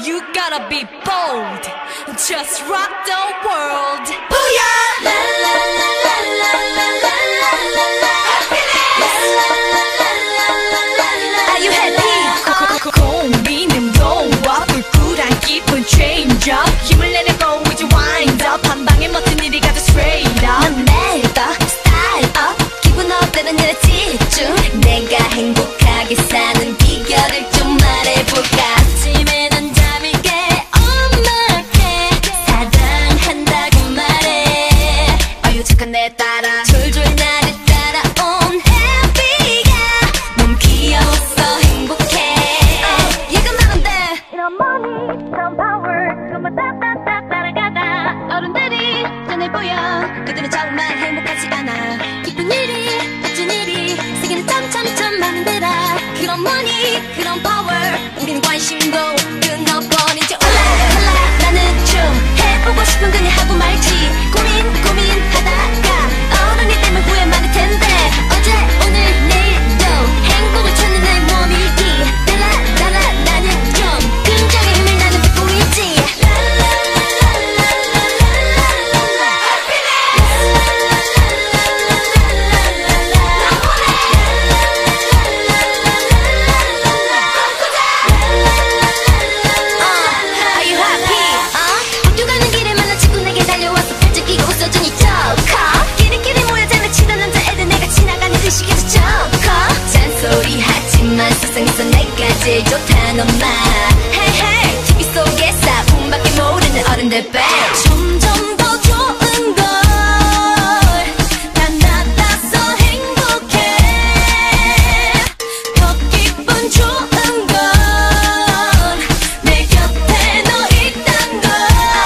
You gotta be bold. Just rock the world. Booyah! La la la la la la la la la la. Are you happy? 고민은 너와 불굴한 기분 change up. 힘을 내려고 이제 wind up. 한 방에 멋진 일이 가져 straight up. 난 매일다 style up. 기분 up 되는 일에 집중. 내가 행복하게 사는 비결을 좀 말해볼까. 아침에는 잠이 깨 엄마께 사랑한다고 말해. 어유 착한 내 따라 졸졸 나를 따라온 happy가 너무 귀여웠어 행복해. 얘가 나는데 이런 money 이런 power 그만 따따따 따라가다. 어른들이 전해 보여 그들은 정말 행복하지 않아. 기쁜 일이 멋진 일이 세계는 점점점 많은 데라. 그런 money 그런 power 우리는 관심도 끊어버리지. 올라 나는 좀 해보고 싶은 그냥 하고 말지. 고민하다가 어른이 되면 후회 많을 텐데 어제 오늘 내일도 행복을 찾는 내 몸일기. 달라 나는 좀 긍정의 힘을 나는 듣고 있지. 세상에서 내가 제일 좋다는 말. Hey hey TV 속에서 운밖에 모르는 어른들 배. 점점 더 좋은 걸 난 나타서 행복해. 더 기쁜 좋은 건 내 곁에 너 있단 걸.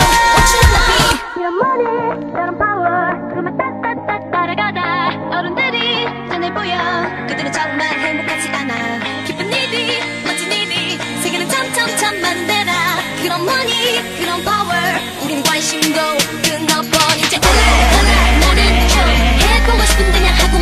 이런 money 이런 power 그만 따따따 따라가다. 어른들이 전해 보여 그들은 정말 행복하지 않아. 멋진 일이 세계는 점점점 많은 데라. 그런 money 그런 power 우린 관심도 끊어버리지. 올라 나는 좀 해보고 싶은 그냥 하고